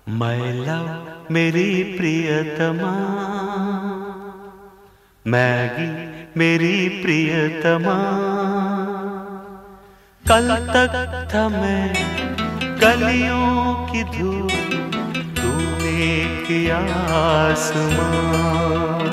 My love मेरी प्रियतमा, Maggi मेरी प्रियतमा। कल तक था मैं गलियों की धूप, तूने किया आसमां।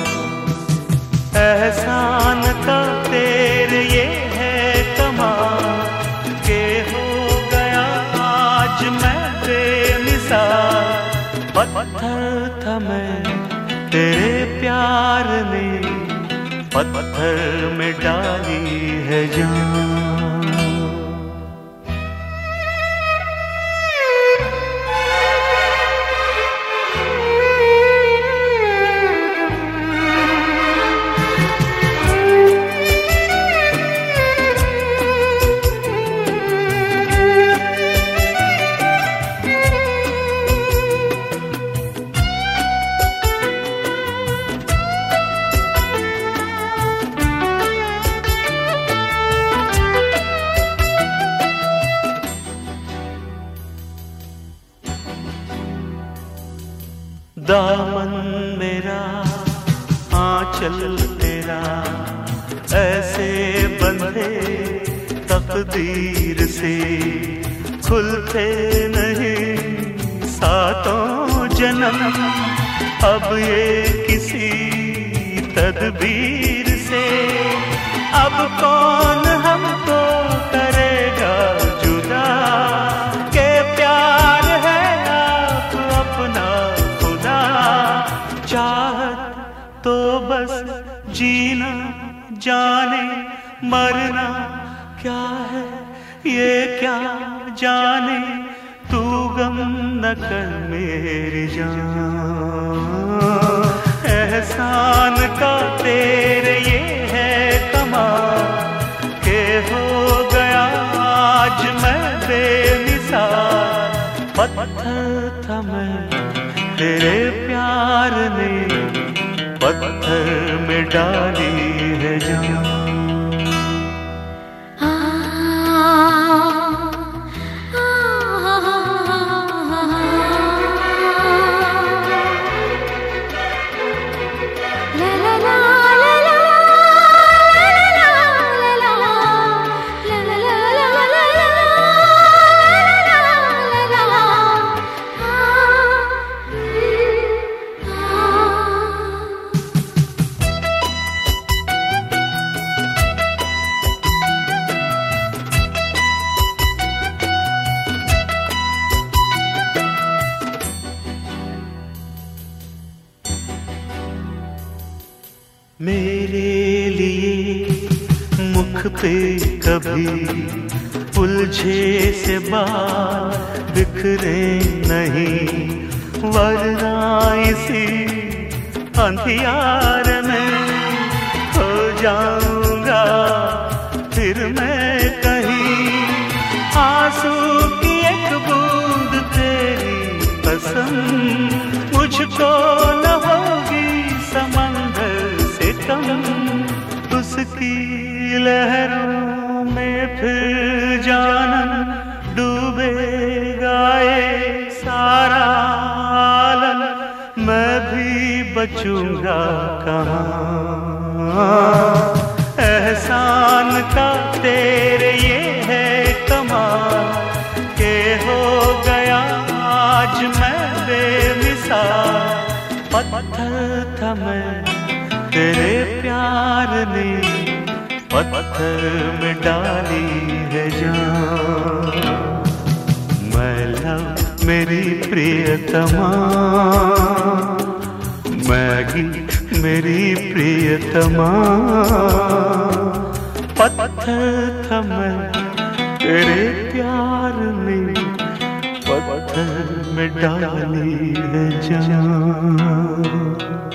एहसान का तेरे ये है कमाल के हो गया आज मैं बेमिसाल। पत्थर था मैं तेरे प्यार ने, पत्थर में डाली है जान। दामन मेरा आंचल तेरा, ऐसे बंधे तकदीर से खुलते नहीं सातों जन्म। अब ये किसी तदबीर से, अब कौन हमको करेगा जुदा। के प्यार है आप अपना चाहत तो बस जीना जाने, मरना क्या है ये क्या जाने। तू गम न कर मेरी जान, एहसान का तेरे ये है कमाल के हो गया आज मैं बेमिसाल। पत्थर था मैं तेरे प्यार ने, पत्थर में डाली है जान। मेरे लिए मुख पे कभी उलझे से बाल बिखरे नहीं, वरना इसी अंधियार में खो जाऊंगा फिर मैं कहीं। आंसू की एक बूंद तेरी पसंद मुझको न होगी समंदर कम। उसकी लहरों में फिर जानन डूबेगा ये सारा आलम। मैं भी बचूंगा कहाँ, एहसान का तेरे ये है कमाल के हो गया आज मैं बेमिसाल। पत्थर था मैं तेरे प्यार ने, पत्थर में डाली है जान। मैं लव मेरी प्रियतमा, मैगी मेरी प्रियतमा। पत्थर था मैं तेरे प्यार ने, पत्थर में डाली है जान।